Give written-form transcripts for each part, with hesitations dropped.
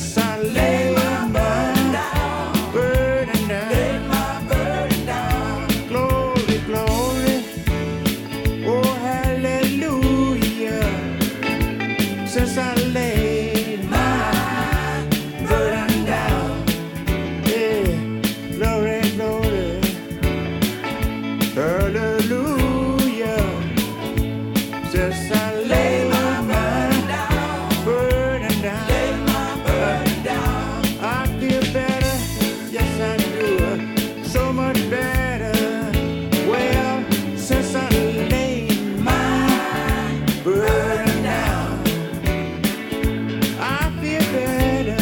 since I laid my burden down. Glory, glory, oh hallelujah. Since I laid my burden down, yeah, glory, glory, hallelujah. Since I laid my burden down, I feel better, yes I do, so much better. Well, since I laid my burden down, I feel better,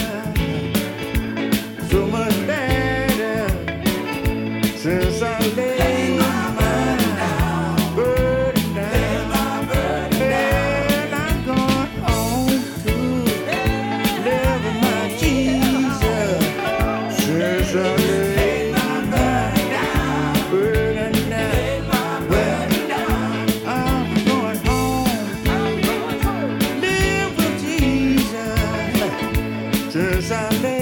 so much better. Since I laid my burden down, well, I'm going home to live with my Jesus. Since I laid my burden down, well, I'm going home, live with Jesus. Since I laid